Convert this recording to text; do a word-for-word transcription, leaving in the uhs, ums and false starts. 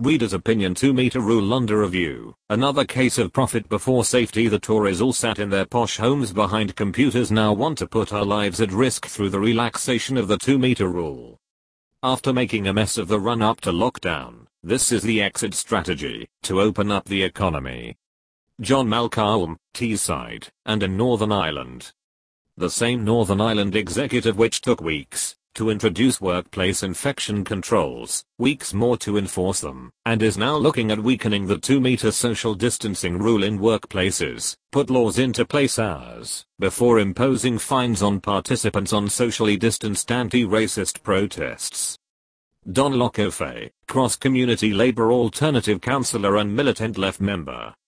Reader's opinion two meter rule under review. Another case of profit before safety. The Tories all sat in their posh homes behind computers now want to put our lives at risk through the relaxation of the two meter rule. After making a mess of the run up to lockdown, this is the exit strategy, to open up the economy. John Malcolm, Teesside, and in Northern Ireland. The same Northern Ireland executive which took weeks to introduce workplace infection controls, weeks more to enforce them, and is now looking at weakening the two meter social distancing rule in workplaces, put laws into place hours before imposing fines on participants on socially distanced anti-racist protests. Don Locofe, cross-community Labour Alternative councillor and militant Left member,